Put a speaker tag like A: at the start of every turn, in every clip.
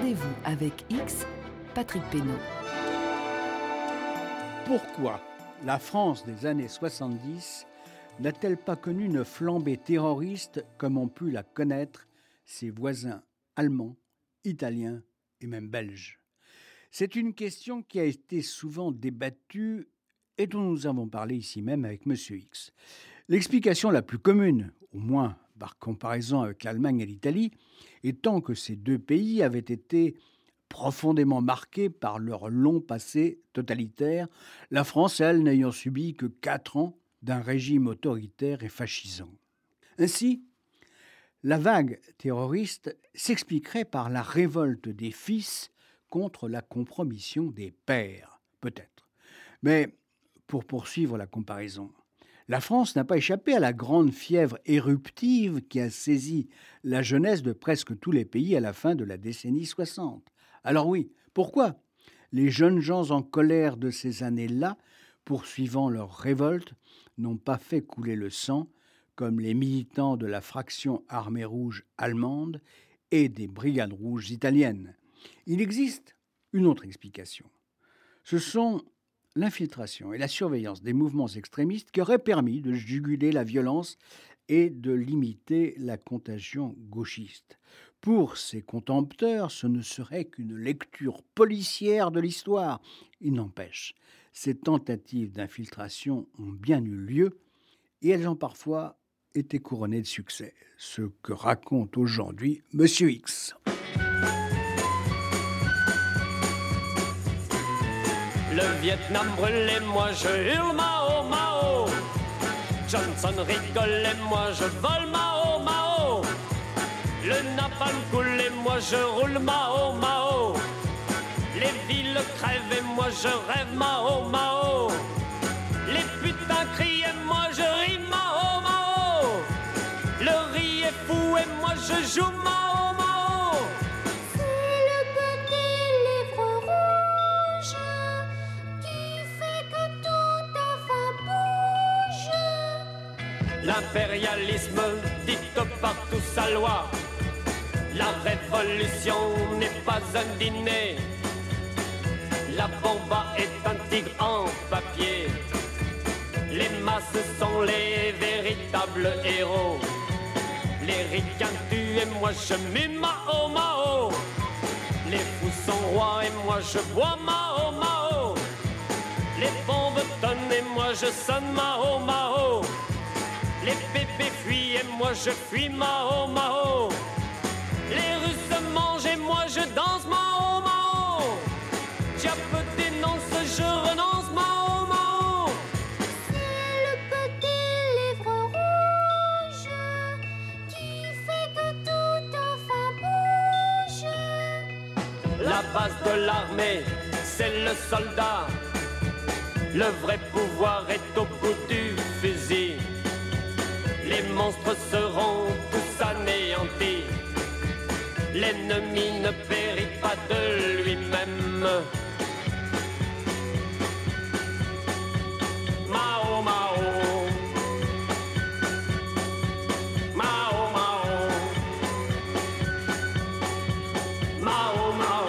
A: Rendez-vous avec X, Patrick Pénaud.
B: Pourquoi la France des années 70 n'a-t-elle pas connu une flambée terroriste comme ont pu la connaître ses voisins allemands, italiens et même belges? C'est une question qui a été souvent débattue et dont nous avons parlé ici même avec M. X. L'explication la plus commune, au moins par comparaison avec l'Allemagne et l'Italie, étant que ces deux pays avaient été profondément marqués par leur long passé totalitaire, la France, elle, n'ayant subi que 4 ans d'un régime autoritaire et fascisant. Ainsi, la vague terroriste s'expliquerait par la révolte des fils contre la compromission des pères, peut-être. Mais pour poursuivre la comparaison, la France n'a pas échappé à la grande fièvre éruptive qui a saisi la jeunesse de presque tous les pays à la fin de la décennie 60. Alors oui, pourquoi les jeunes gens en colère de ces années-là, poursuivant leur révolte, n'ont pas fait couler le sang comme les militants de la fraction armée rouge allemande et des brigades rouges italiennes? Il existe une autre explication. Ce sont l'infiltration et la surveillance des mouvements extrémistes qui auraient permis de juguler la violence et de limiter la contagion gauchiste. Pour ces contempteurs, ce ne serait qu'une lecture policière de l'histoire. Il n'empêche, ces tentatives d'infiltration ont bien eu lieu et elles ont parfois été couronnées de succès, ce que raconte aujourd'hui M. X.
C: Le Vietnam brûlait, moi je hurle Mao Mao. Johnson rigole et moi je vole Mao Mao. Le napalm coule et moi je roule Mao Mao. Les villes crèvent et moi je rêve Mao Mao. Les putains crient et moi je ris Mao Mao. Le riz est fou et moi je joue Mao Mao.
D: C'est le petit livre rouge qui fait que tout enfin bouge.
C: L'impérialisme dicte partout sa loi. La révolution n'est pas un dîner. La bomba est un tigre en papier. Les masses sont les véritables héros. Les ricains tuent et moi je mue Mao Mao. Les fous sont rois et moi je bois Mao Mao. Les bombes tonnent et moi je sonne Mao Mao. Les bébés fuient et moi je fuis Mao Mao. Les Russes mangent et moi je danse Mao Mao. Diable dénonce, je renonce Mao Mao.
D: C'est le petit livre rouge qui fait que tout enfin bouge.
C: La base de l'armée, c'est le soldat. Le vrai pouvoir est au bout du fusil. Les monstres seront tous anéantis. L'ennemi ne périt pas de lui-même. Mao Mao. Mao Mao. Mao Mao.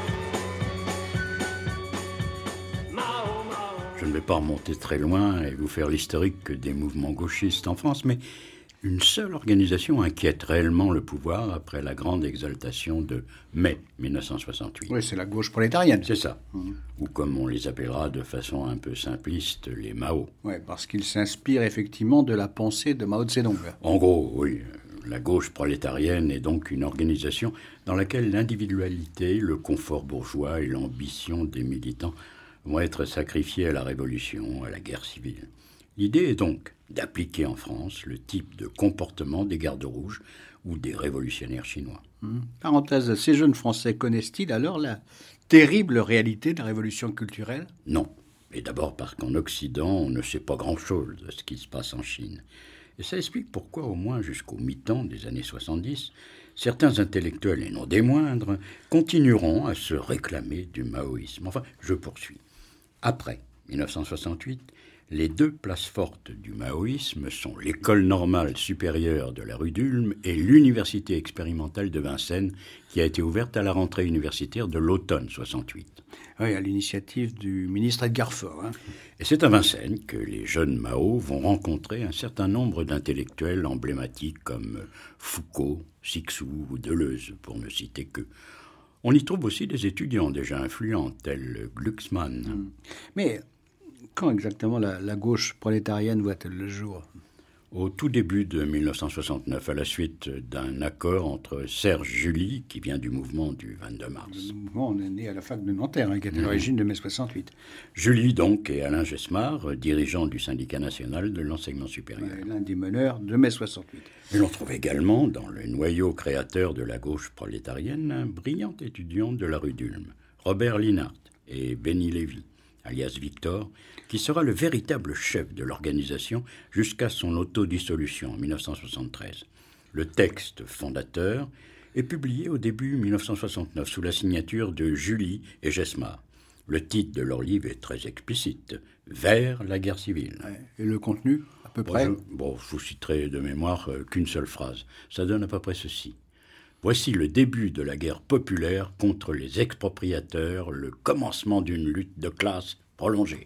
C: Mao Mao.
E: Je ne vais pas remonter très loin et vous faire l'historique des mouvements gauchistes en France, mais une seule organisation inquiète réellement le pouvoir après la grande exaltation de mai 1968.
B: Oui, c'est la gauche prolétarienne.
E: C'est ça. Ou comme on les appellera de façon un peu simpliste, les Mao.
B: Oui, parce qu'ils s'inspirent effectivement de la pensée de Mao Tse-tung.
E: En gros, oui. La gauche prolétarienne est donc une organisation dans laquelle l'individualité, le confort bourgeois et l'ambition des militants vont être sacrifiés à la révolution, à la guerre civile. L'idée est donc d'appliquer en France le type de comportement des gardes rouges ou des révolutionnaires chinois.
B: Parenthèse, ces jeunes Français connaissent-ils alors la terrible réalité de la révolution culturelle?
E: Non. Et d'abord parce qu'en Occident, on ne sait pas grand-chose de ce qui se passe en Chine. Et ça explique pourquoi, au moins jusqu'au mi-temps des années 70, certains intellectuels, et non des moindres, continueront à se réclamer du maoïsme. Enfin, je poursuis. Après 1968, Les deux places fortes du maoïsme sont l'École normale supérieure de la rue d'Ulm et l'Université expérimentale de Vincennes, qui a été ouverte à la rentrée universitaire de l'automne 68.
B: Oui, à l'initiative du ministre Edgar Faure.
E: Et c'est à Vincennes que les jeunes Mao vont rencontrer un certain nombre d'intellectuels emblématiques comme Foucault, Cixous ou Deleuze, pour ne citer qu'eux. On y trouve aussi des étudiants déjà influents, tels Glucksmann.
B: Mais quand exactement la gauche prolétarienne voit-elle le jour ?
E: Au tout début de 1969, à la suite d'un accord entre Serge July, qui vient du mouvement du 22 mars.
B: Le mouvement, on est né à la fac de Nanterre, qui est à l'origine de mai 68.
E: July, donc, et Alain Gesmar, dirigeant du syndicat national de l'enseignement supérieur.
B: L'un des meneurs de mai 68.
E: Et l'on trouve également, dans le noyau créateur de la gauche prolétarienne, un brillant étudiant de la rue d'Ulm, Robert Linhart et Benny Lévy, alias Victor, qui sera le véritable chef de l'organisation jusqu'à son autodissolution en 1973. Le texte fondateur est publié au début 1969 sous la signature de July et Gesmar. Le titre de leur livre est très explicite, « Vers la guerre civile ».
B: Et le contenu, à peu près ?
E: Je vous citerai de mémoire qu'une seule phrase. Ça donne à peu près ceci. Voici le début de la guerre populaire contre les expropriateurs, le commencement d'une lutte de classe prolongée.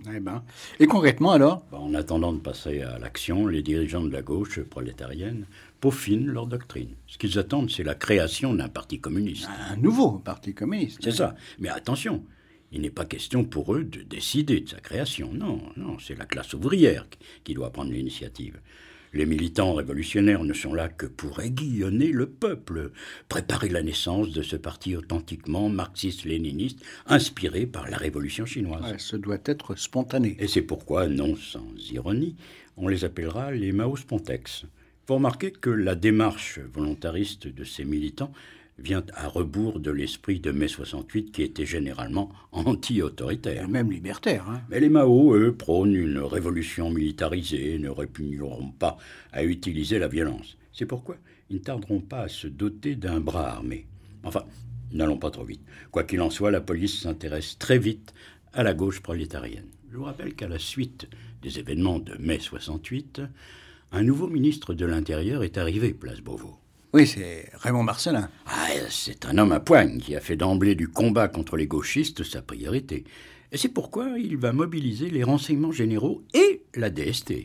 B: Et concrètement alors ?
E: En attendant de passer à l'action, les dirigeants de la gauche prolétarienne peaufinent leur doctrine. Ce qu'ils attendent, c'est la création d'un parti communiste.
B: Un nouveau parti communiste.
E: C'est ça. Mais attention, il n'est pas question pour eux de décider de sa création. Non, c'est la classe ouvrière qui doit prendre l'initiative. Les militants révolutionnaires ne sont là que pour aiguillonner le peuple, préparer la naissance de ce parti authentiquement marxiste-léniniste, inspiré par la révolution chinoise.
B: Ce doit être spontané.
E: Et c'est pourquoi, non sans ironie, on les appellera les Mao Spontex. Vous remarquez que la démarche volontariste de ces militants vient à rebours de l'esprit de mai 68 qui était généralement anti-autoritaire.
B: Et même libertaire.
E: Mais les Mao, eux, prônent une révolution militarisée et ne répugneront pas à utiliser la violence. C'est pourquoi ils ne tarderont pas à se doter d'un bras armé. Enfin, n'allons pas trop vite. Quoi qu'il en soit, la police s'intéresse très vite à la gauche prolétarienne. Je vous rappelle qu'à la suite des événements de mai 68, un nouveau ministre de l'Intérieur est arrivé, place Beauvau.
B: Oui, c'est Raymond Marcellin.
E: C'est un homme à poigne qui a fait d'emblée du combat contre les gauchistes sa priorité. Et c'est pourquoi il va mobiliser les renseignements généraux et la DST.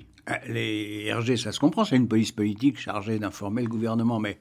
B: Les RG, ça se comprend, c'est une police politique chargée d'informer le gouvernement, mais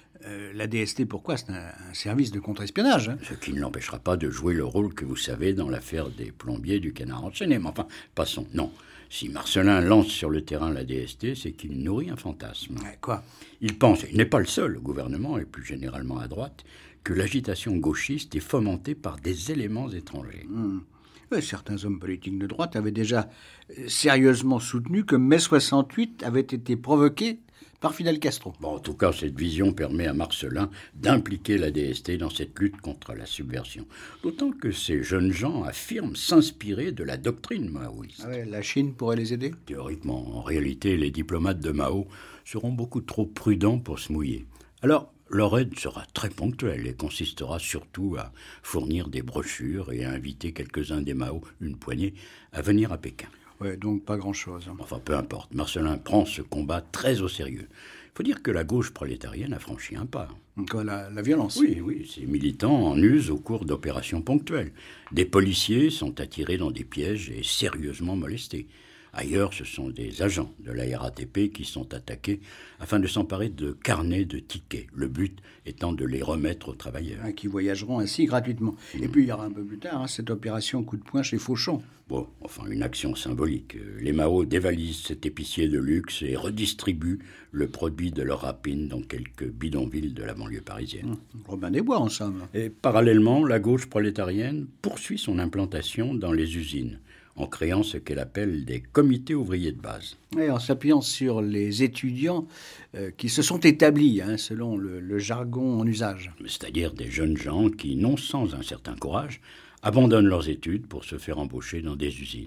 B: la DST, pourquoi ? C'est un service de contre-espionnage.
E: Ce qui ne l'empêchera pas de jouer le rôle que vous savez dans l'affaire des plombiers du Canard enchaîné. Mais enfin, passons. Non. Si Marcellin lance sur le terrain la DST, c'est qu'il nourrit un fantasme.
B: Quoi ?
E: Il pense, et il n'est pas le seul, le gouvernement, et plus généralement à droite, que l'agitation gauchiste est fomentée par des éléments étrangers.
B: Certains hommes politiques de droite avaient déjà sérieusement soutenu que mai 68 avait été provoqué par Fidel Castro.
E: En tout cas, cette vision permet à Marcellin d'impliquer la DST dans cette lutte contre la subversion. D'autant que ces jeunes gens affirment s'inspirer de la doctrine maoïste.
B: La Chine pourrait les aider ?
E: Théoriquement. En réalité, les diplomates de Mao seront beaucoup trop prudents pour se mouiller. Alors, leur aide sera très ponctuelle et consistera surtout à fournir des brochures et à inviter quelques-uns des Mao, une poignée, à venir à Pékin.
B: Donc pas grand-chose.
E: Enfin, peu importe. Marcellin prend ce combat très au sérieux. Il faut dire que la gauche prolétarienne a franchi un pas.
B: La violence.
E: Oui, ces militants en usent au cours d'opérations ponctuelles. Des policiers sont attirés dans des pièges et sérieusement molestés. Ailleurs, ce sont des agents de la RATP qui sont attaqués afin de s'emparer de carnets de tickets, le but étant de les remettre aux travailleurs.
B: Qui voyageront ainsi gratuitement. Et puis il y aura un peu plus tard cette opération coup de poing chez Fauchon.
E: Une action symbolique. Les Mao dévalisent cet épicier de luxe et redistribuent le produit de leur rapine dans quelques bidonvilles de la banlieue parisienne.
B: Robin des Bois, en somme.
E: Et parallèlement, la gauche prolétarienne poursuit son implantation dans les usines, en créant ce qu'elle appelle des comités ouvriers de base.
B: Et en s'appuyant sur les étudiants qui se sont établis, selon le jargon en usage.
E: C'est-à-dire des jeunes gens qui, non sans un certain courage, abandonnent leurs études pour se faire embaucher dans des usines.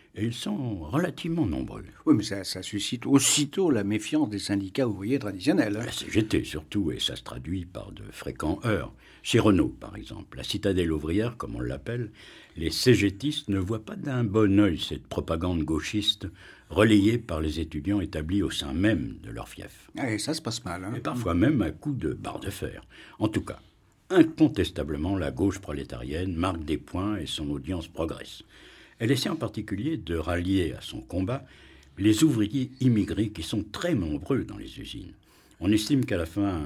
E: Et ils sont relativement nombreux.
B: Oui, mais ça suscite aussitôt la méfiance des syndicats ouvriers traditionnels.
E: La CGT surtout, et ça se traduit par de fréquents heurts. Chez Renault, par exemple, la citadelle ouvrière, comme on l'appelle, les CGTistes ne voient pas d'un bon œil cette propagande gauchiste relayée par les étudiants établis au sein même de leur fief.
B: Et ça se passe mal.
E: Et parfois même à coups de barre de fer. En tout cas, incontestablement, la gauche prolétarienne marque des points et son audience progresse. Elle essaie en particulier de rallier à son combat les ouvriers immigrés qui sont très nombreux dans les usines. On estime qu'à la fin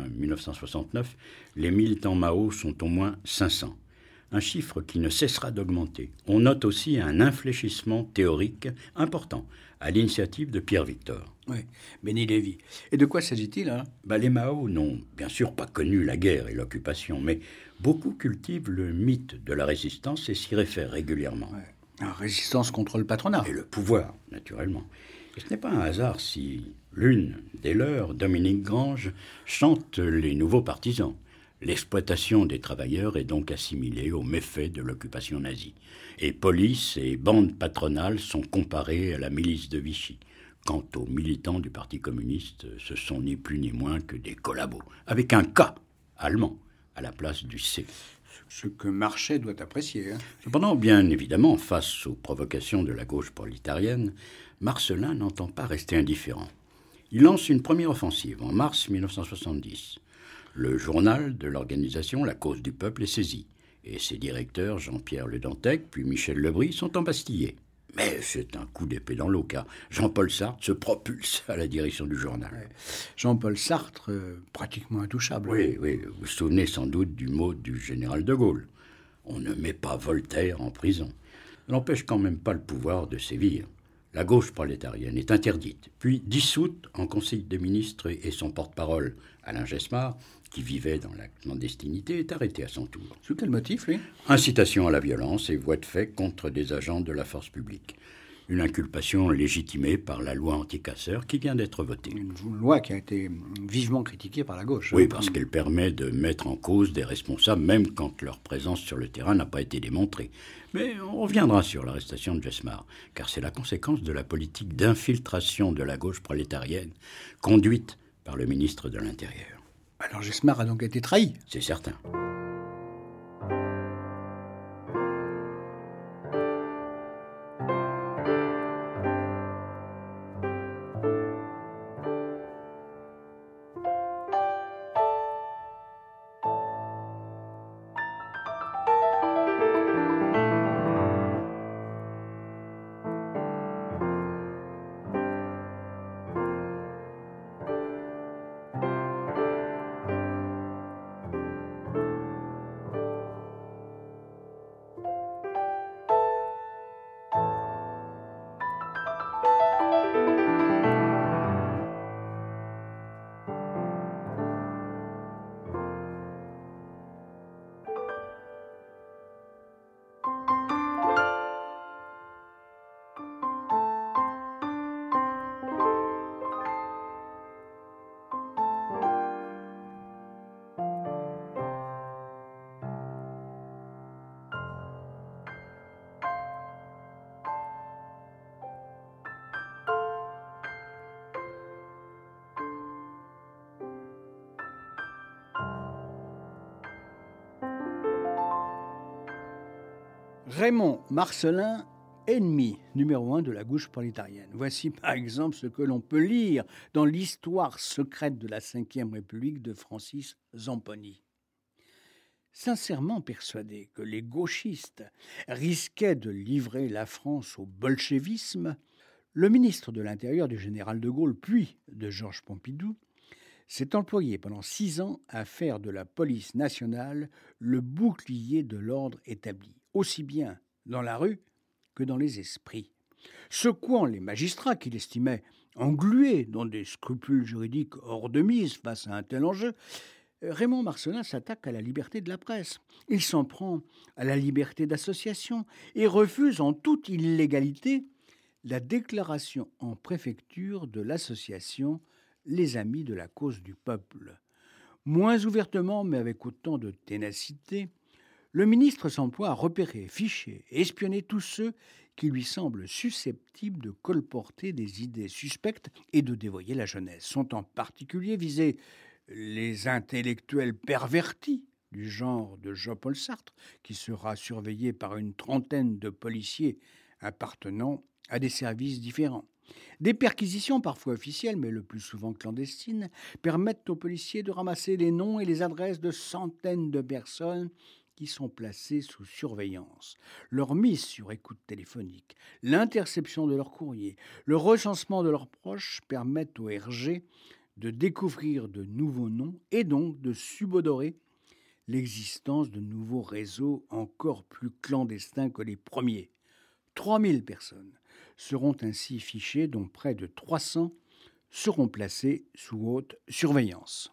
E: 1969, les militants Mao sont au moins 500. Un chiffre qui ne cessera d'augmenter. On note aussi un infléchissement théorique important à l'initiative de Pierre Victor.
B: Oui, Béni Lévy. Et de quoi s'agit-il
E: Les Mao n'ont bien sûr pas connu la guerre et l'occupation, mais beaucoup cultivent le mythe de la résistance et s'y réfèrent régulièrement.
B: Ouais. La résistance contre le patronat.
E: Et le pouvoir, naturellement. Et ce n'est pas un hasard si l'une des leurs, Dominique Grange, chante les nouveaux partisans. L'exploitation des travailleurs est donc assimilée aux méfaits de l'occupation nazie. Et police et bandes patronales sont comparées à la milice de Vichy. Quant aux militants du Parti communiste, ce sont ni plus ni moins que des collabos, avec un K allemand à la place du C.
B: Ce que Marchais doit apprécier.
E: Cependant, bien évidemment, face aux provocations de la gauche prolétarienne, Marcellin n'entend pas rester indifférent. Il lance une première offensive en mars 1970. Le journal de l'organisation La Cause du Peuple est saisi, et ses directeurs Jean-Pierre Le Dantec puis Michel Lebris sont embastillés. Mais c'est un coup d'épée dans l'eau, car Jean-Paul Sartre se propulse à la direction du journal.
B: Ouais. Jean-Paul Sartre, pratiquement intouchable.
E: Oui, vous vous souvenez sans doute du mot du général de Gaulle. On ne met pas Voltaire en prison. Ça n'empêche quand même pas le pouvoir de sévir. La gauche prolétarienne est interdite, puis dissoute en Conseil des ministres et son porte-parole, Alain Gesmar, qui vivait dans la clandestinité, est arrêté à son tour.
B: Sous quel motif, lui ?
E: Incitation à la violence et voies de fait contre des agents de la force publique. Une inculpation légitimée par la loi anti-casseurs qui vient d'être votée.
B: Une loi qui a été vivement critiquée par la gauche.
E: Oui, parce qu'elle permet de mettre en cause des responsables, même quand leur présence sur le terrain n'a pas été démontrée. Mais on reviendra sur l'arrestation de Gesmar, car c'est la conséquence de la politique d'infiltration de la gauche prolétarienne conduite par le ministre de l'Intérieur.
B: Alors Gesmar a donc été trahi ?
E: C'est certain.
B: Raymond Marcellin, ennemi numéro 1 de la gauche prolétarienne. Voici par exemple ce que l'on peut lire dans l'histoire secrète de la Ve République de Francis Zamponi. Sincèrement persuadé que les gauchistes risquaient de livrer la France au bolchevisme, le ministre de l'Intérieur du général de Gaulle, puis de Georges Pompidou, s'est employé pendant 6 ans à faire de la police nationale le bouclier de l'ordre établi, aussi bien dans la rue que dans les esprits. Secouant les magistrats qu'il estimait englués dans des scrupules juridiques hors de mise face à un tel enjeu, Raymond Marcellin s'attaque à la liberté de la presse. Il s'en prend à la liberté d'association et refuse en toute illégalité la déclaration en préfecture de l'association Les Amis de la Cause du Peuple. Moins ouvertement, mais avec autant de ténacité, le ministre s'emploie à repérer, ficher et espionner tous ceux qui lui semblent susceptibles de colporter des idées suspectes et de dévoyer la jeunesse. Sont en particulier visés les intellectuels pervertis du genre de Jean-Paul Sartre, qui sera surveillé par une trentaine de policiers appartenant à des services différents. Des perquisitions, parfois officielles, mais le plus souvent clandestines, permettent aux policiers de ramasser les noms et les adresses de centaines de personnes qui sont placées sous surveillance. Leur mise sur écoute téléphonique, l'interception de leurs courriers, le recensement de leurs proches permettent au RG de découvrir de nouveaux noms et donc de subodorer l'existence de nouveaux réseaux encore plus clandestins que les premiers. 3000 personnes seront ainsi fichées, dont près de 300 seront placées sous haute surveillance.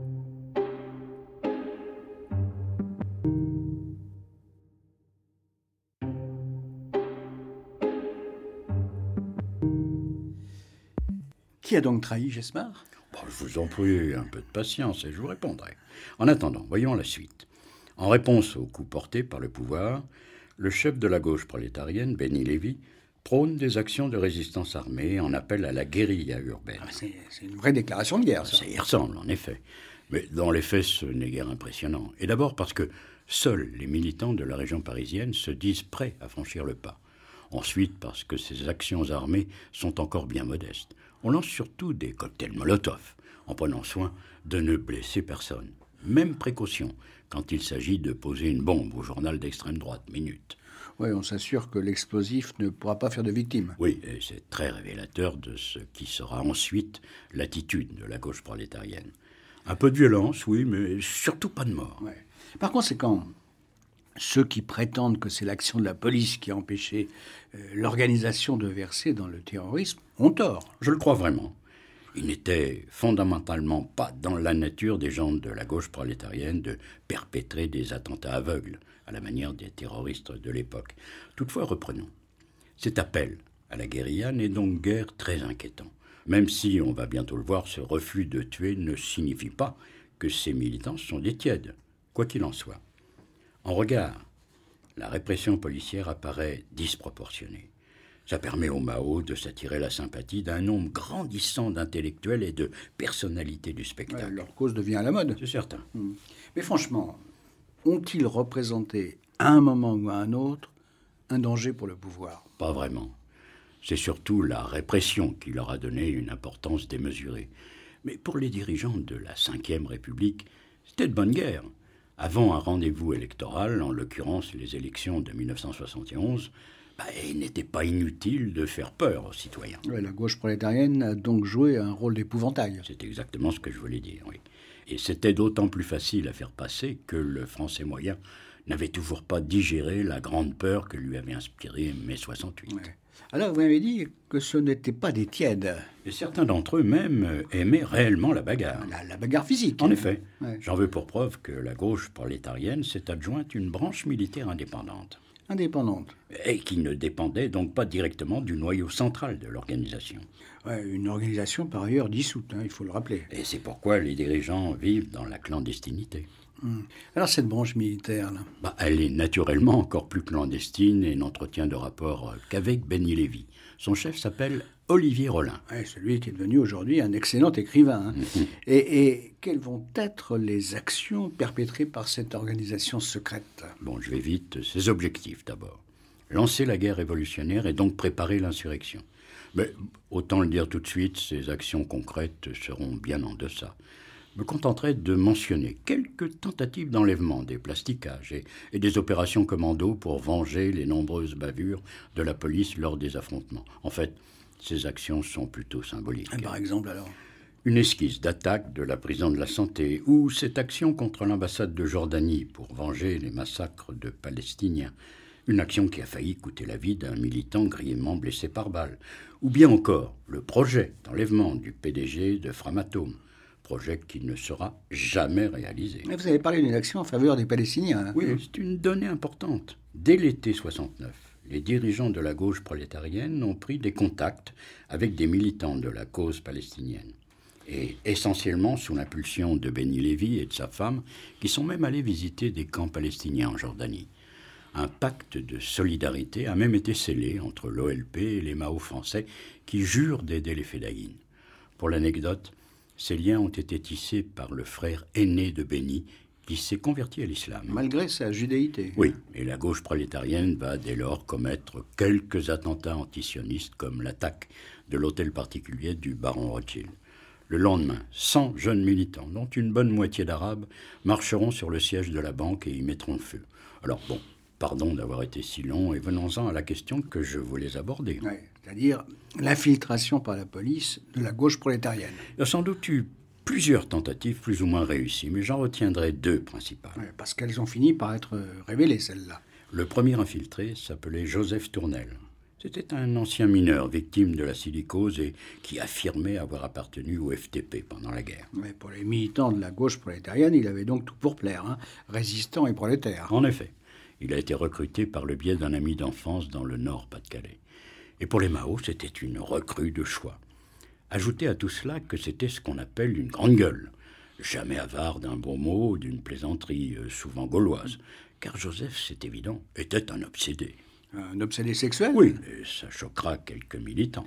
B: Qui a donc trahi Gesmar ?
E: Je vous en prie, un peu de patience et je vous répondrai. En attendant, voyons la suite. En réponse aux coups portés par le pouvoir, le chef de la gauche prolétarienne, Benny Lévy, prône des actions de résistance armée en appel à la guérilla urbaine.
B: C'est une vraie déclaration de guerre, ça.
E: Ça y ressemble, en effet. Mais dans les faits, ce n'est guère impressionnant. Et d'abord parce que seuls les militants de la région parisienne se disent prêts à franchir le pas. Ensuite, parce que ces actions armées sont encore bien modestes. On lance surtout des cocktails Molotov, en prenant soin de ne blesser personne. Même précaution quand il s'agit de poser une bombe au journal d'extrême droite, Minute.
B: Oui, on s'assure que l'explosif ne pourra pas faire de victimes.
E: Oui, et c'est très révélateur de ce qui sera ensuite l'attitude de la gauche prolétarienne. Un peu de violence, oui, mais surtout pas de mort.
B: Ouais. Par conséquent, ceux qui prétendent que c'est l'action de la police qui a empêché l'organisation de verser dans le terrorisme ont tort.
E: Je le crois vraiment. Il n'était fondamentalement pas dans la nature des gens de la gauche prolétarienne de perpétrer des attentats aveugles, à la manière des terroristes de l'époque. Toutefois, reprenons. Cet appel à la guérilla n'est donc guère très inquiétant. Même si, on va bientôt le voir, ce refus de tuer ne signifie pas que ces militants sont des tièdes, quoi qu'il en soit. En regard, la répression policière apparaît disproportionnée. Ça permet au Mao de s'attirer la sympathie d'un nombre grandissant d'intellectuels et de personnalités du spectacle.
B: Ouais, leur cause devient à la mode.
E: C'est certain.
B: Mais franchement, ont-ils représenté à un moment ou à un autre un danger pour le pouvoir ?
E: Pas vraiment. C'est surtout la répression qui leur a donné une importance démesurée. Mais pour les dirigeants de la Ve République, c'était de bonne guerre. Avant un rendez-vous électoral, en l'occurrence les élections de 1971, il n'était pas inutile de faire peur aux citoyens.
B: Ouais, la gauche prolétarienne a donc joué un rôle d'épouvantail.
E: C'est exactement ce que je voulais dire, oui. Et c'était d'autant plus facile à faire passer que le Français moyen n'avait toujours pas digéré la grande peur que lui avait inspirée mai 68.
B: Ouais. Alors, vous m'avez dit que ce n'étaient pas des tièdes.
E: Et certains d'entre eux même aimaient réellement la bagarre.
B: La bagarre physique.
E: En effet.
B: Ouais.
E: J'en veux pour preuve que la gauche prolétarienne s'est adjointe une branche militaire indépendante.
B: Indépendante.
E: Et qui ne dépendait donc pas directement du noyau central de l'organisation.
B: Ouais, une organisation par ailleurs dissoute, il faut le rappeler.
E: Et c'est pourquoi les dirigeants vivent dans la clandestinité.
B: Alors cette branche militaire, là,
E: elle est naturellement encore plus clandestine et n'entretient de rapport qu'avec Benny Lévy. Son chef s'appelle Olivier Rollin.
B: Ouais, celui qui est devenu aujourd'hui un excellent écrivain. Et quelles vont être les actions perpétrées par cette organisation secrète ?
E: Je vais vite. Ses objectifs d'abord. Lancer la guerre révolutionnaire et donc préparer l'insurrection. Mais autant le dire tout de suite, ces actions concrètes seront bien en deçà. Je me contenterai de mentionner quelques tentatives d'enlèvement, des plastiquages et des opérations commando pour venger les nombreuses bavures de la police lors des affrontements. En fait, ces actions sont plutôt symboliques.
B: Par exemple, alors ?
E: Une esquisse d'attaque de la prison de la Santé ou cette action contre l'ambassade de Jordanie pour venger les massacres de Palestiniens. Une action qui a failli coûter la vie d'un militant grièvement blessé par balle. Ou bien encore le projet d'enlèvement du PDG de Framatome. Projet qui ne sera jamais réalisé.
B: Mais vous avez parlé d'une action en faveur des Palestiniens.
E: Oui, c'est une donnée importante. Dès l'été 69, les dirigeants de la gauche prolétarienne ont pris des contacts avec des militants de la cause palestinienne. Et essentiellement sous l'impulsion de Benny Lévy et de sa femme, qui sont même allés visiter des camps palestiniens en Jordanie. Un pacte de solidarité a même été scellé entre l'OLP et les Mao français qui jurent d'aider les Fédayines. Pour l'anecdote, ces liens ont été tissés par le frère aîné de Béni qui s'est converti à l'islam.
B: Malgré sa judéité.
E: Oui, et la gauche prolétarienne va dès lors commettre quelques attentats antisionistes comme l'attaque de l'hôtel particulier du baron Rothschild. Le lendemain, 100 jeunes militants, dont une bonne moitié d'Arabes, marcheront sur le siège de la banque et y mettront le feu. Alors bon, pardon d'avoir été si long, et venons-en à la question que je voulais aborder.
B: Ouais, c'est-à-dire l'infiltration par la police de la gauche prolétarienne.
E: Il y a sans doute eu plusieurs tentatives plus ou moins réussies, mais j'en retiendrai deux principales.
B: Ouais, parce qu'elles ont fini par être révélées, celles-là.
E: Le premier infiltré s'appelait Joseph Tournel. C'était un ancien mineur victime de la silicose et qui affirmait avoir appartenu au FTP pendant la guerre.
B: Mais pour les militants de la gauche prolétarienne, il avait donc tout pour plaire, hein, résistant et prolétaire.
E: En effet, il a été recruté par le biais d'un ami d'enfance dans le Nord Pas-de-Calais. Et pour les Mao, c'était une recrue de choix. Ajoutez à tout cela que c'était ce qu'on appelle une grande gueule, jamais avare d'un bon mot ou d'une plaisanterie souvent gauloise, car Joseph, c'est évident, était un obsédé.
B: Un obsédé sexuel?
E: Oui, et ça choquera quelques militants,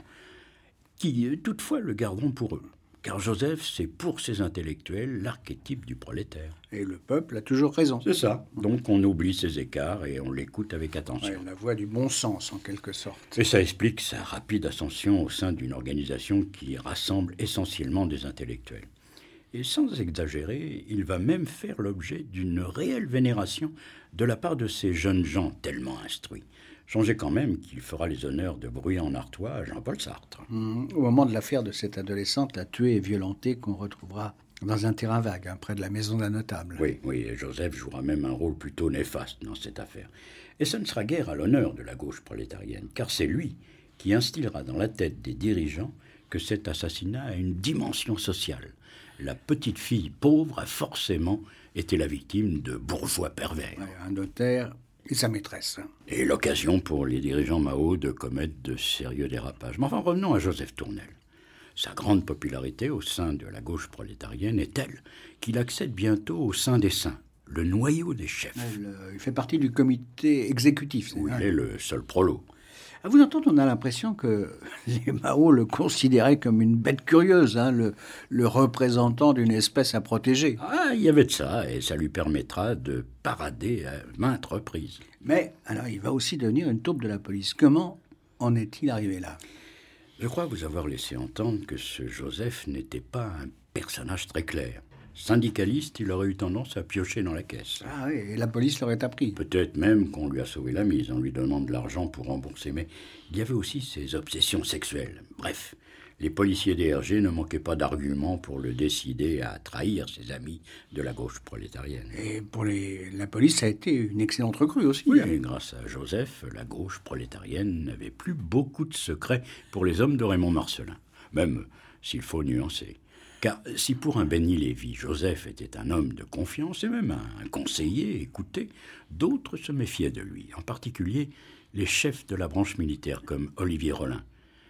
E: qui toutefois le garderont pour eux. Car Joseph, c'est pour ces intellectuels l'archétype du prolétaire.
B: Et le peuple a toujours raison.
E: C'est ça. Donc on oublie ses écarts et on l'écoute avec attention.
B: Ouais, la voix du bon sens, en quelque sorte.
E: Et ça explique sa rapide ascension au sein d'une organisation qui rassemble essentiellement des intellectuels. Et sans exagérer, il va même faire l'objet d'une réelle vénération de la part de ces jeunes gens tellement instruits. Songez quand même qu'il fera les honneurs de Bruyant-en-Artois à Jean-Paul Sartre.
B: Au moment de l'affaire de cette adolescente, la tuée et violentée qu'on retrouvera dans un terrain vague, hein, près de la maison d'un notable.
E: Oui, et Joseph jouera même un rôle plutôt néfaste dans cette affaire. Et ce ne sera guère à l'honneur de la gauche prolétarienne, car c'est lui qui instillera dans la tête des dirigeants que cet assassinat a une dimension sociale. La petite fille pauvre a forcément été la victime de bourgeois pervers.
B: Ouais, un notaire et sa maîtresse.
E: Et l'occasion pour les dirigeants Mao de commettre de sérieux dérapages. Mais enfin, revenons à Joseph Tournel. Sa grande popularité au sein de la gauche prolétarienne est telle qu'il accède bientôt au sein des saints, le noyau des chefs.
B: Il fait partie du comité exécutif.
E: Où il est le seul prolo.
B: À vous entendre, on a l'impression que les Mao le considéraient comme une bête curieuse, hein, le représentant d'une espèce à protéger.
E: Ah, il y avait de ça, et ça lui permettra de parader à maintes reprises.
B: Mais, alors, il va aussi devenir une taupe de la police. Comment en est-il arrivé là?
E: Je crois vous avoir laissé entendre que ce Joseph n'était pas un personnage très clair. Syndicaliste, il aurait eu tendance à piocher dans la caisse.
B: Ah oui, et la police l'aurait appris.
E: Peut-être même qu'on lui a sauvé la mise en lui donnant de l'argent pour rembourser, mais il y avait aussi ses obsessions sexuelles. Bref, les policiers DRG ne manquaient pas d'arguments pour le décider à trahir ses amis de la gauche prolétarienne.
B: Et pour la police, ça a été une excellente recrue aussi.
E: Oui, et grâce à Joseph, la gauche prolétarienne n'avait plus beaucoup de secrets pour les hommes de Raymond Marcellin, même s'il faut nuancer. Car si pour un Benny Lévy, Joseph était un homme de confiance et même un conseiller écouté, d'autres se méfiaient de lui, en particulier les chefs de la branche militaire comme Olivier Rollin.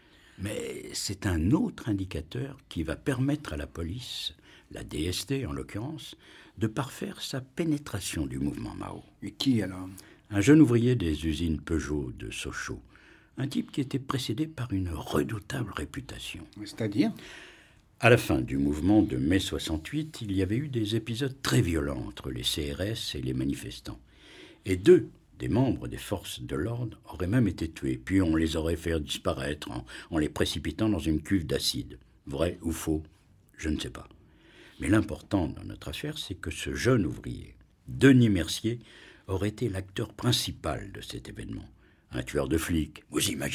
E: Mais c'est un autre indicateur qui va permettre à la police, la DST en l'occurrence, de parfaire sa pénétration du mouvement Mao.
B: Et qui alors?
E: Un jeune ouvrier des usines Peugeot de Sochaux, un type qui était précédé par une redoutable réputation.
B: C'est-à-dire?
E: À la fin du mouvement de mai 68, il y avait eu des épisodes très violents entre les CRS et les manifestants. Et 2 des membres des forces de l'ordre auraient même été tués, puis on les aurait fait disparaître en les précipitant dans une cuve d'acide. Vrai ou faux, je ne sais pas. Mais l'important dans notre affaire, c'est que ce jeune ouvrier, Denis Mercier, aurait été l'acteur principal de cet événement. Un tueur de flics, vous imaginez ?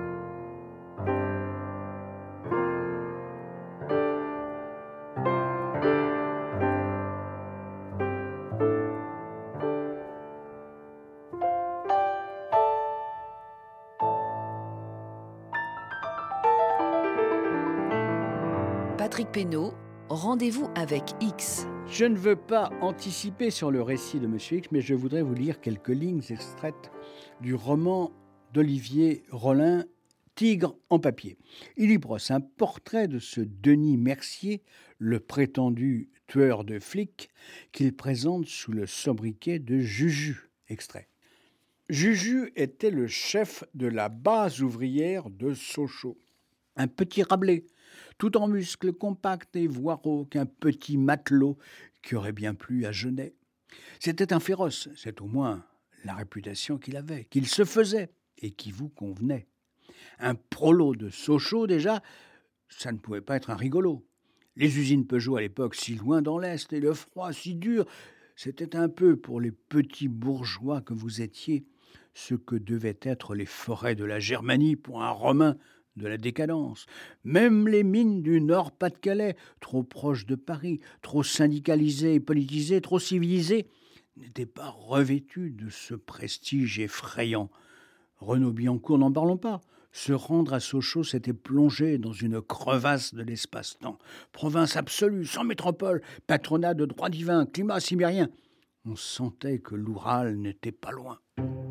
A: Patrick Pénaud, rendez-vous avec X.
B: Je ne veux pas anticiper sur le récit de M. X, mais je voudrais vous lire quelques lignes extraites du roman d'Olivier Rollin, Tigre en papier. Il y brosse un portrait de ce Denis Mercier, le prétendu tueur de flics, qu'il présente sous le sobriquet de Juju. Extrait. Juju était le chef de la base ouvrière de Sochaux. Un petit Rabelais, tout en muscles compacts et voiraux, qu'un petit matelot qui aurait bien plu à Genet. C'était un féroce, c'est au moins la réputation qu'il avait, qu'il se faisait et qui vous convenait. Un prolo de Sochaux, déjà, ça ne pouvait pas être un rigolo. Les usines Peugeot à l'époque si loin dans l'Est et le froid si dur, c'était un peu pour les petits bourgeois que vous étiez ce que devaient être les forêts de la Germanie pour un Romain de la décadence. Même les mines du Nord-Pas-de-Calais, trop proches de Paris, trop syndicalisées et politisées, trop civilisées, n'étaient pas revêtues de ce prestige effrayant. Renaud Billancourt, n'en parlons pas. Se rendre à Sochaux, c'était plonger dans une crevasse de l'espace-temps. Province absolue, sans métropole, patronat de droit divin, climat sibérien. On sentait que l'Oural n'était pas loin.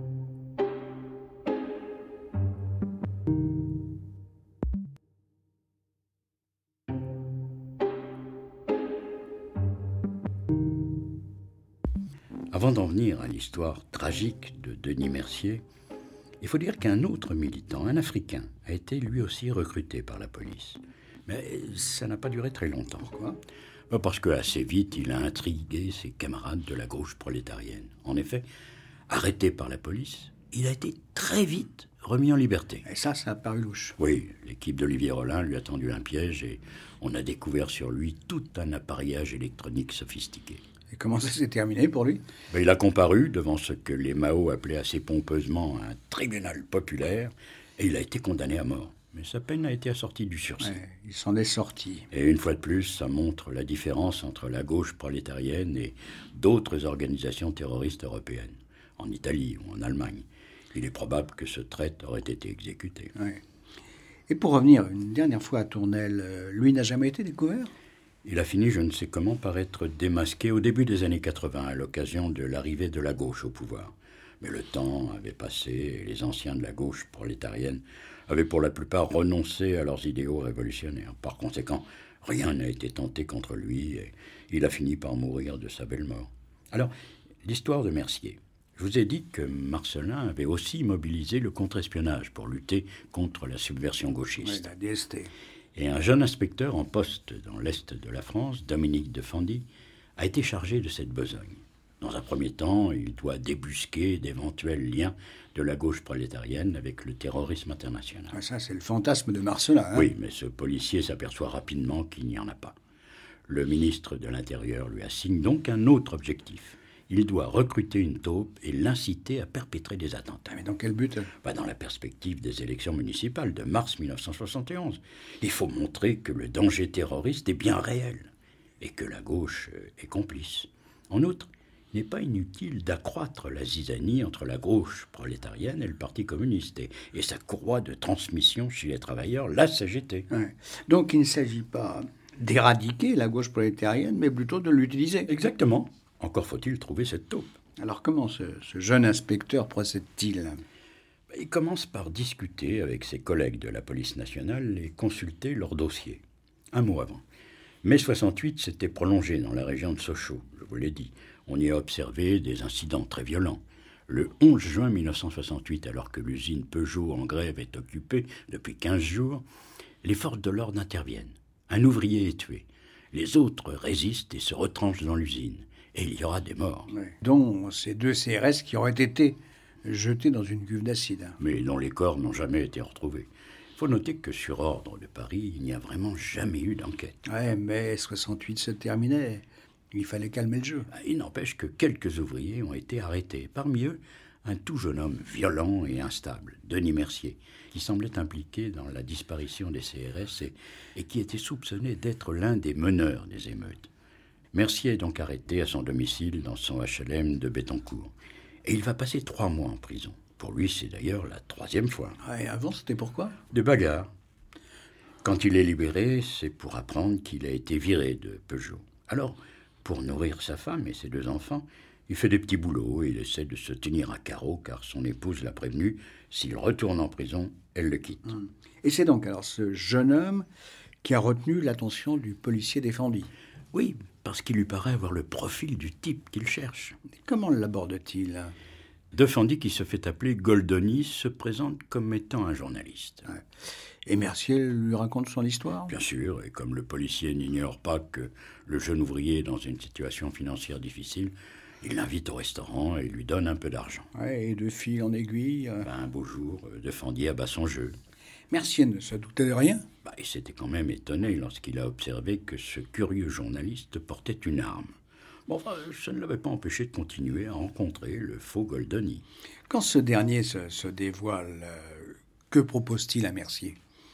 E: Avant d'en venir à l'histoire tragique de Denis Mercier, il faut dire qu'un autre militant, un Africain, a été lui aussi recruté par la police. Mais ça n'a pas duré très longtemps.
B: Pourquoi ?
E: Parce que assez vite, il a intrigué ses camarades de la gauche prolétarienne. En effet, arrêté par la police, il a été très vite remis en liberté.
B: Et ça a paru louche.
E: Oui, l'équipe d'Olivier Rollin lui a tendu un piège et on a découvert sur lui tout un appareillage électronique sophistiqué.
B: Et comment ça s'est terminé pour lui ?
E: Il a comparu devant ce que les Mao appelaient assez pompeusement un tribunal populaire et il a été condamné à mort. Mais sa peine a été assortie du sursis.
B: Ouais, il s'en est sorti.
E: Et une fois de plus, ça montre la différence entre la gauche prolétarienne et d'autres organisations terroristes européennes, en Italie ou en Allemagne. Il est probable que ce traître aurait été exécuté.
B: Ouais. Et pour revenir une dernière fois à Tournelle, lui n'a jamais été découvert ?
E: Il a fini, je ne sais comment, par être démasqué au début des années 80, à l'occasion de l'arrivée de la gauche au pouvoir. Mais le temps avait passé et les anciens de la gauche prolétarienne avaient pour la plupart renoncé à leurs idéaux révolutionnaires. Par conséquent, rien n'a été tenté contre lui et il a fini par mourir de sa belle mort. Alors, l'histoire de Mercier. Je vous ai dit que Marcellin avait aussi mobilisé le contre-espionnage pour lutter contre la subversion gauchiste.
B: Oui, la DST.
E: Et un jeune inspecteur en poste dans l'Est de la France, Dominique de Fandy, a été chargé de cette besogne. Dans un premier temps, il doit débusquer d'éventuels liens de la gauche prolétarienne avec le terrorisme international.
B: Ah, ça, c'est le fantasme de Marcellin. Hein ?
E: Oui, mais ce policier s'aperçoit rapidement qu'il n'y en a pas. Le ministre de l'Intérieur lui assigne donc un autre objectif. Il doit recruter une taupe et l'inciter à perpétrer des attentats.
B: Mais dans quel but ?
E: Dans la perspective des élections municipales de mars 1971. Il faut montrer que le danger terroriste est bien réel et que la gauche est complice. En outre, il n'est pas inutile d'accroître la zizanie entre la gauche prolétarienne et le Parti communiste et sa courroie de transmission chez les travailleurs, la CGT.
B: Ouais. Donc il ne s'agit pas d'éradiquer la gauche prolétarienne, mais plutôt de l'utiliser.
E: Exactement. Encore faut-il trouver cette taupe.
B: Alors comment ce jeune inspecteur procède-t-il ?
E: Il commence par discuter avec ses collègues de la police nationale et consulter leur dossier. Un mot avant. Mai 68 s'était prolongé dans la région de Sochaux, je vous l'ai dit. On y a observé des incidents très violents. Le 11 juin 1968, alors que l'usine Peugeot en grève est occupée depuis 15 jours, les forces de l'ordre interviennent. Un ouvrier est tué. Les autres résistent et se retranchent dans l'usine. Et il y aura des morts.
B: Ouais. Dont ces 2 CRS qui auraient été jetés dans une cuve d'acide.
E: Mais dont les corps n'ont jamais été retrouvés. Il faut noter que sur ordre de Paris, il n'y a vraiment jamais eu d'enquête.
B: Ouais, mai 68 se terminait. Il fallait calmer le jeu.
E: Il n'empêche que quelques ouvriers ont été arrêtés. Parmi eux, un tout jeune homme violent et instable, Denis Mercier, qui semblait impliqué dans la disparition des CRS et qui était soupçonné d'être l'un des meneurs des émeutes. Mercier est donc arrêté à son domicile dans son HLM de Bettencourt. Et il va passer 3 mois en prison. Pour lui, c'est d'ailleurs la 3e fois.
B: Et avant, c'était pourquoi ?
E: De bagarre. Quand il est libéré, c'est pour apprendre qu'il a été viré de Peugeot. Alors, pour nourrir sa femme et ses 2 enfants, il fait des petits boulots et il essaie de se tenir à carreau car son épouse l'a prévenu, s'il retourne en prison, elle le quitte.
B: Et c'est donc alors ce jeune homme qui a retenu l'attention du policier défendu.
E: Oui, parce qu'il lui paraît avoir le profil du type qu'il cherche.
B: Comment l'aborde-t-il ?
E: Defendy, qui se fait appeler Goldoni, se présente comme étant un journaliste.
B: Ouais. Et Mercier lui raconte son histoire?
E: Bien sûr, et comme le policier n'ignore pas que le jeune ouvrier est dans une situation financière difficile, il l'invite au restaurant et lui donne un peu d'argent.
B: Ouais, et de fil en aiguille...
E: Un beau jour, Defendy abat son jeu.
B: Mercier ne se doutait de rien?
E: Il s'était quand même étonné lorsqu'il a observé que ce curieux journaliste portait une arme. Ça ne l'avait pas empêché de continuer à rencontrer le faux Goldoni.
B: Quand ce dernier se dévoile, que propose-t-il à Mercier?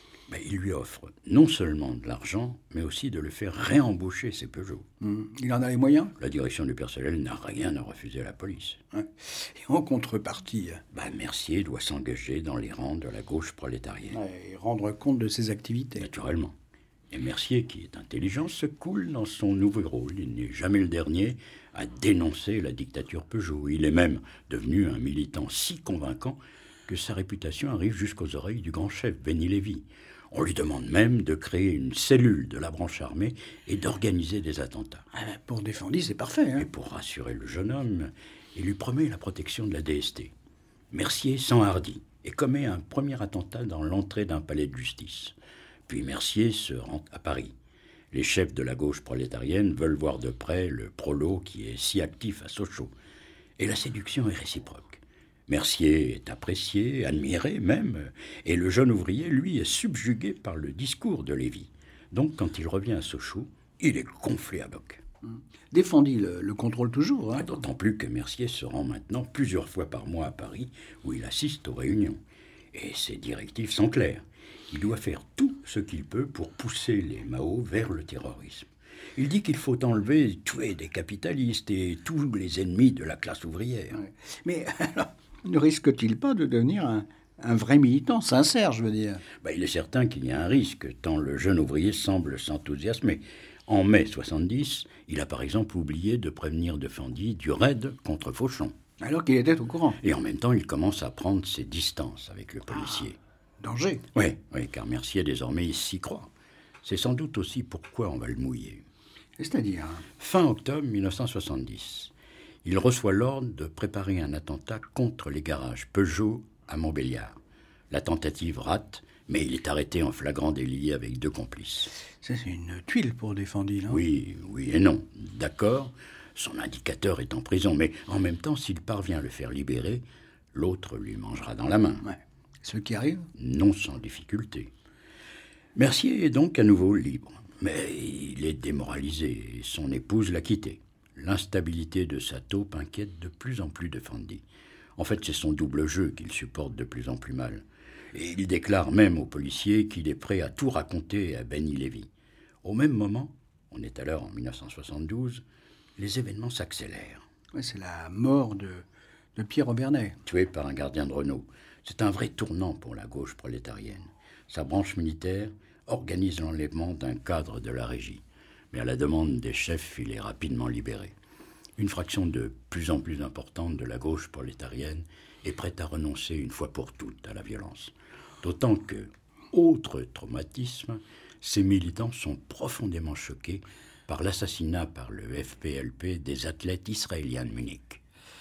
E: Il lui offre non seulement de l'argent, mais aussi de le faire réembaucher ses Peugeot.
B: Il en a les moyens?
E: La direction du personnel n'a rien à refuser à la police.
B: Ouais. Et en contrepartie?
E: Mercier doit s'engager dans les rangs de la gauche prolétarienne.
B: Ouais, et rendre compte de ses activités.
E: Naturellement. Et Mercier, qui est intelligent, se coule dans son nouveau rôle. Il n'est jamais le dernier à dénoncer la dictature Peugeot. Il est même devenu un militant si convaincant que sa réputation arrive jusqu'aux oreilles du grand chef, Benny Lévy. On lui demande même de créer une cellule de la branche armée et d'organiser des attentats.
B: Pour Defendy, c'est parfait.
E: Et pour rassurer le jeune homme, il lui promet la protection de la DST. Mercier s'enhardit et commet un premier attentat dans l'entrée d'un palais de justice. Puis Mercier se rend à Paris. Les chefs de la gauche prolétarienne veulent voir de près le prolo qui est si actif à Sochaux. Et la séduction est réciproque. Mercier est apprécié, admiré même, et le jeune ouvrier, lui, est subjugué par le discours de Lévy. Donc, quand il revient à Sochaux, il est gonflé à bloc.
B: Defendy le contrôle toujours.
E: D'autant plus que Mercier se rend maintenant plusieurs fois par mois à Paris, où il assiste aux réunions. Et ses directives sont claires. Il doit faire tout ce qu'il peut pour pousser les Mao vers le terrorisme. Il dit qu'il faut enlever, tuer des capitalistes et tous les ennemis de la classe ouvrière.
B: Ouais. Mais alors, ne risque-t-il pas de devenir un vrai militant, sincère, je veux dire?
E: Il est certain qu'il y a un risque, tant le jeune ouvrier semble s'enthousiasmer. En mai 70, il a par exemple oublié de prévenir Defendy du raid contre Fauchon.
B: Alors qu'il était au courant.
E: Et en même temps, il commence à prendre ses distances avec le policier.
B: Danger.
E: Oui, car Mercier désormais s'y croit. C'est sans doute aussi pourquoi on va le mouiller.
B: C'est-à-dire?
E: Fin octobre 1970, il reçoit l'ordre de préparer un attentat contre les garages Peugeot à Montbéliard. La tentative rate, mais il est arrêté en flagrant délit avec 2 complices.
B: C'est une tuile pour Defendy, non?
E: Oui et non. D'accord, son indicateur est en prison, mais en même temps, s'il parvient à le faire libérer, l'autre lui mangera dans la main.
B: Ouais. Ce qui arrive?
E: Non sans difficulté. Mercier est donc à nouveau libre, mais il est démoralisé et son épouse l'a quitté. L'instabilité de sa taupe inquiète de plus en plus Defendy. En fait, c'est son double jeu qu'il supporte de plus en plus mal. Et il déclare même au policier qu'il est prêt à tout raconter à Benny Lévy. Au même moment, on est alors en 1972, les événements s'accélèrent.
B: Ouais, c'est la mort de Pierre Aubernais.
E: Tué par un gardien de Renault. C'est un vrai tournant pour la gauche prolétarienne. Sa branche militaire organise l'enlèvement d'un cadre de la régie. Mais à la demande des chefs, il est rapidement libéré. Une fraction de plus en plus importante de la gauche prolétarienne est prête à renoncer une fois pour toutes à la violence. D'autant que, autre traumatisme, ces militants sont profondément choqués par l'assassinat par le FPLP des athlètes israéliens de Munich.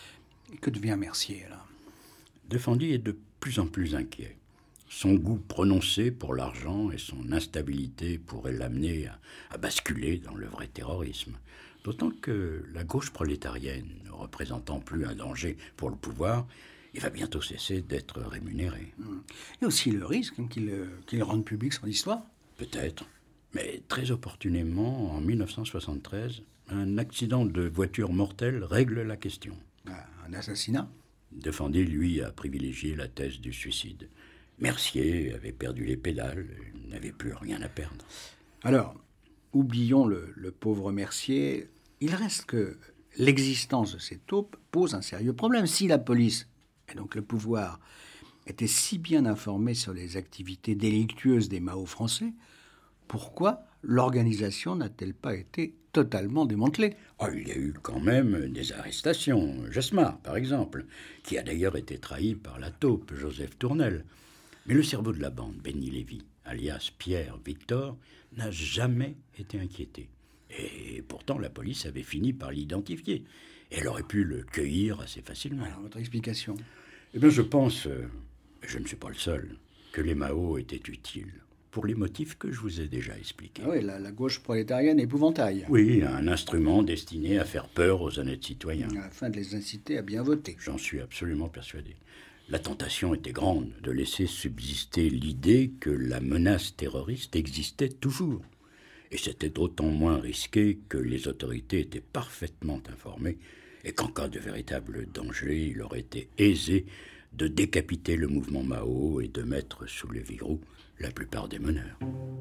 B: Et que devient Mercier, là?
E: Defendy est de plus en plus inquiet. Son goût prononcé pour l'argent et son instabilité pourraient l'amener à basculer dans le vrai terrorisme. D'autant que la gauche prolétarienne, ne représentant plus un danger pour le pouvoir, il va bientôt cesser d'être rémunéré.
B: Et aussi le risque qu'il rende public son histoire?
E: Peut-être. Mais très opportunément, en 1973, un accident de voiture mortel règle la question.
B: Un assassinat?
E: Defendy, lui, a privilégié la thèse du suicide. Mercier avait perdu les pédales, il n'avait plus rien à perdre.
B: Alors, oublions le pauvre Mercier. Il reste que l'existence de ces taupes pose un sérieux problème. Si la police, et donc le pouvoir, étaient si bien informés sur les activités délictueuses des Mao français, pourquoi l'organisation n'a-t-elle pas été totalement démantelée?
E: Il y a eu quand même des arrestations. Jesmar, par exemple, qui a d'ailleurs été trahi par la taupe Joseph Tournel. Mais le cerveau de la bande, Benny Lévy, alias Pierre Victor, n'a jamais été inquiété. Et pourtant, la police avait fini par l'identifier. Et elle aurait pu le cueillir assez facilement.
B: Alors, votre explication?
E: Eh bien, je pense, et je ne suis pas le seul, que les Mao étaient utiles, pour les motifs que je vous ai déjà expliqués.
B: Ah oui, la gauche prolétarienne épouvantail.
E: Oui, un instrument destiné à faire peur aux honnêtes citoyens.
B: Afin de les inciter à bien voter.
E: J'en suis absolument persuadé. La tentation était grande de laisser subsister l'idée que la menace terroriste existait toujours. Et c'était d'autant moins risqué que les autorités étaient parfaitement informées et qu'en cas de véritable danger, il aurait été aisé de décapiter le mouvement Mao et de mettre sous le verrou la plupart des meneurs.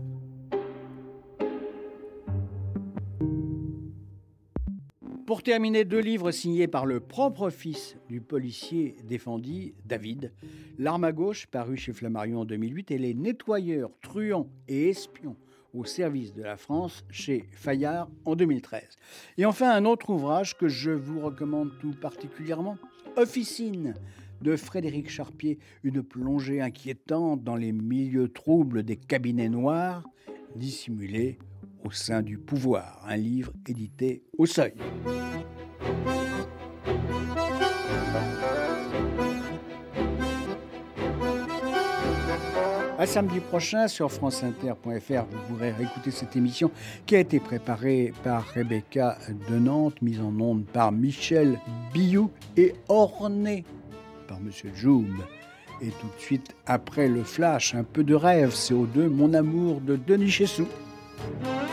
B: Pour terminer, 2 livres signés par le propre fils du policier défendu, David, L'arme à gauche, paru chez Flammarion en 2008, et Les nettoyeurs, truands et espions au service de la France, chez Fayard en 2013. Et enfin, un autre ouvrage que je vous recommande tout particulièrement, Officine, de Frédéric Charpier, une plongée inquiétante dans les milieux troubles des cabinets noirs, dissimulés au sein du pouvoir, un livre édité au Seuil. À samedi prochain sur franceinter.fr, vous pourrez réécouter cette émission qui a été préparée par Rebecca de Nantes, mise en onde par Michel Biou et ornée par Monsieur Joub. Et tout de suite, après le flash, un peu de rêve, CO2, Mon amour de Denis Chessou.